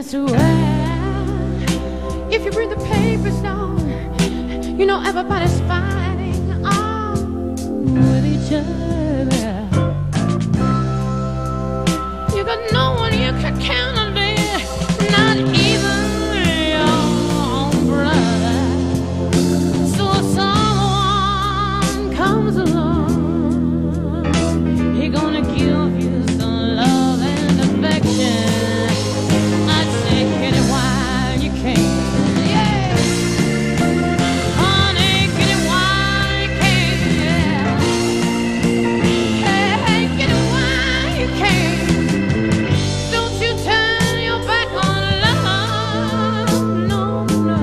well, if you read the papers now, you know everybody's fighting with each other. You got no one you can count on there, not even your own brother. So if someone comes along, he gonna give you some love and affection. I'd say get it while you can. Yeah, honey, get it while you can. Yeah, hey, get it while you can. Don't you turn your back on love, no, no.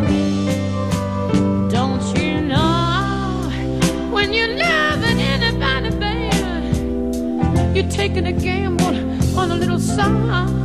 Don't you know when you're loving anybody, baby, you're taking a gamble on a little song.